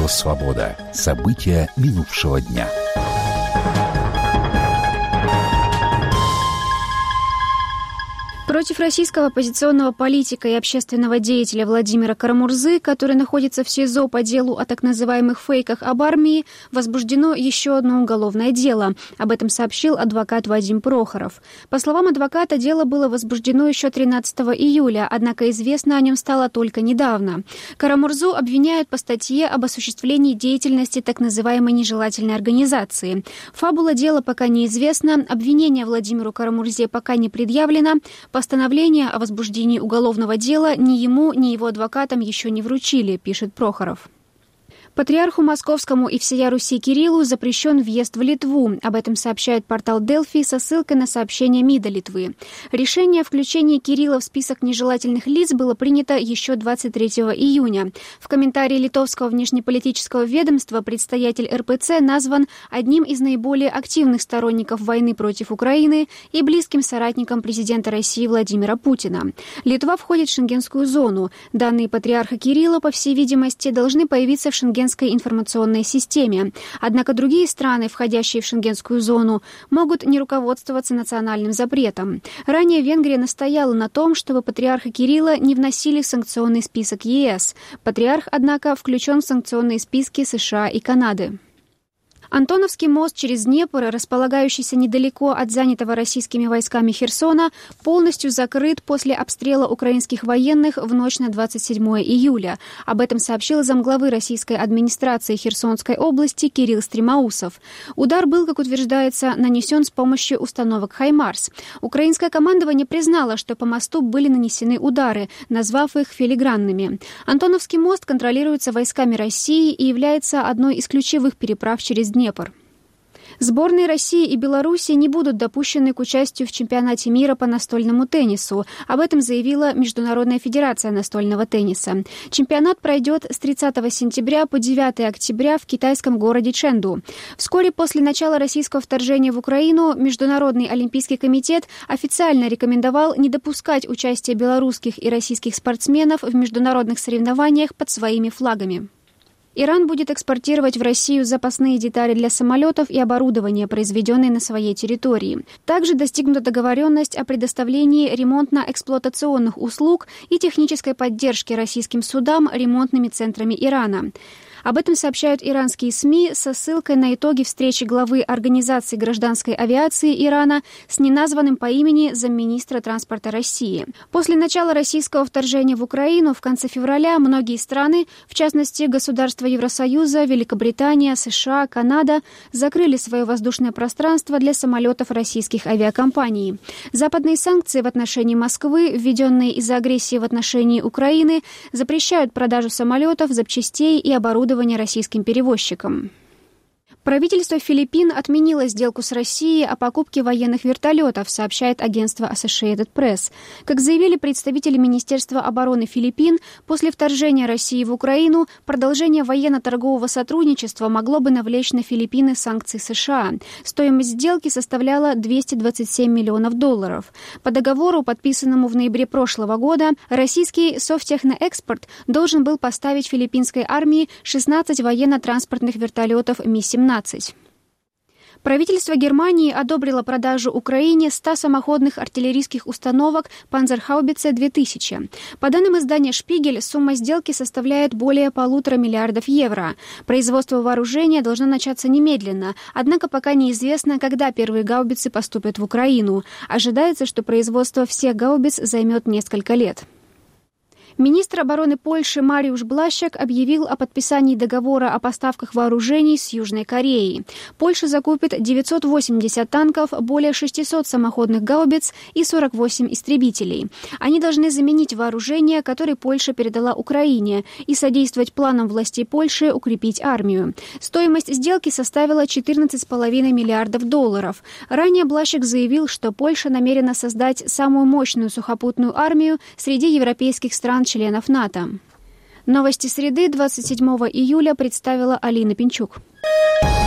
Радио «Свобода». События минувшего дня. Против российского оппозиционного политика и общественного деятеля Владимира Карамурзы, который находится в СИЗО по делу о так называемых фейках об армии, возбуждено еще одно уголовное дело. Об этом сообщил адвокат Вадим Прохоров. По словам адвоката, дело было возбуждено еще 13 июля, однако известно о нем стало только недавно. Карамурзу обвиняют по статье об осуществлении деятельности так называемой нежелательной организации. Фабула дела пока неизвестна, обвинение Владимиру Карамурзе пока не предъявлено. Постановление о возбуждении уголовного дела ни ему, ни его адвокатам еще не вручили, пишет Прохоров. Патриарху Московскому и всея Руси Кириллу запрещен въезд в Литву. Об этом сообщает портал Delphi со ссылкой на сообщение МИДа Литвы. Решение о включении Кирилла в список нежелательных лиц было принято еще 23 июня. В комментарии литовского внешнеполитического ведомства предстоятель РПЦ назван одним из наиболее активных сторонников войны против Украины и близким соратником президента России Владимира Путина. Литва входит в шенгенскую зону. Данные патриарха Кирилла, по всей видимости, должны появиться в шенгенской информационной системе. Однако другие страны, входящие в шенгенскую зону, могут не руководствоваться национальным запретом. Ранее Венгрия настояла на том, чтобы патриарха Кирилла не вносили в санкционный список ЕС. Патриарх, однако, включен в санкционные списки США и Канады. Антоновский мост через Днепр, располагающийся недалеко от занятого российскими войсками Херсона, полностью закрыт после обстрела украинских военных в ночь на 27 июля. Об этом сообщил замглавы российской администрации Херсонской области Кирилл Стремоусов. Удар был, как утверждается, нанесен с помощью установок «Хаймарс». Украинское командование признало, что по мосту были нанесены удары, назвав их филигранными. Антоновский мост контролируется войсками России и является одной из ключевых переправ через Днепр. Сборные России и Беларуси не будут допущены к участию в чемпионате мира по настольному теннису. Об этом заявила Международная федерация настольного тенниса. Чемпионат пройдет с 30 сентября по 9 октября в китайском городе Чэнду. Вскоре после начала российского вторжения в Украину Международный олимпийский комитет официально рекомендовал не допускать участия белорусских и российских спортсменов в международных соревнованиях под своими флагами. Иран будет экспортировать в Россию запасные детали для самолетов и оборудование, произведенные на своей территории. Также достигнута договоренность о предоставлении ремонтно-эксплуатационных услуг и технической поддержки российским судам ремонтными центрами Ирана. Об этом сообщают иранские СМИ со ссылкой на итоги встречи главы Организации гражданской авиации Ирана с неназванным по имени замминистра транспорта России. После начала российского вторжения в Украину в конце февраля многие страны, в частности государства Евросоюза, Великобритания, США, Канада, закрыли свое воздушное пространство для самолетов российских авиакомпаний. Западные санкции в отношении Москвы, введенные из-за агрессии в отношении Украины, запрещают продажу самолетов, запчастей и оборудования российским перевозчикам. Правительство Филиппин отменило сделку с Россией о покупке военных вертолетов, сообщает агентство Associated Press. Как заявили представители Министерства обороны Филиппин, после вторжения России в Украину продолжение военно-торгового сотрудничества могло бы навлечь на Филиппины санкции США. Стоимость сделки составляла $227 миллионов. По договору, подписанному в ноябре прошлого года, российский Совтехноэкспорт должен был поставить филиппинской армии 16 военно-транспортных вертолетов Ми-17. Правительство Германии одобрило продажу Украине 100 самоходных артиллерийских установок «Панцерхаубице-2000». По данным издания «Шпигель», сумма сделки составляет более 1,5 миллиарда евро. Производство вооружения должно начаться немедленно, однако пока неизвестно, когда первые гаубицы поступят в Украину. Ожидается, что производство всех гаубиц займет несколько лет. Министр обороны Польши Мариуш Блащак объявил о подписании договора о поставках вооружений с Южной Кореей. Польша закупит 980 танков, более 600 самоходных гаубиц и 48 истребителей. Они должны заменить вооружение, которое Польша передала Украине, и содействовать планам властей Польши укрепить армию. Стоимость сделки составила $14,5 миллиардов. Ранее Блащак заявил, что Польша намерена создать самую мощную сухопутную армию среди европейских стран-членов НАТО. Новости среды 27 июля представила Алина Пинчук.